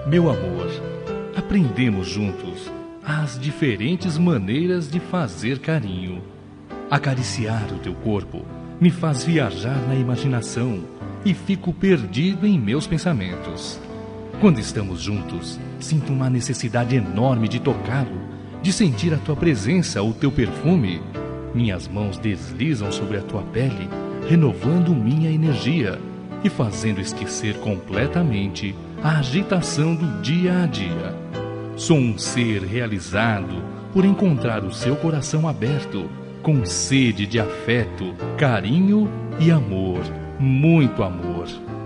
Meu amor, aprendemos juntos as diferentes maneiras de fazer carinho. Acariciar o teu corpo me faz viajar na imaginação e fico perdido em meus pensamentos. Quando estamos juntos, sinto uma necessidade enorme de tocá-lo, de sentir a tua presença ou teu perfume. Minhas mãos deslizam sobre a tua pele, renovando minha energia e fazendo esquecer completamente a agitação do dia a dia. Sou um ser realizado por encontrar o seu coração aberto, com sede de afeto, carinho e amor, muito amor.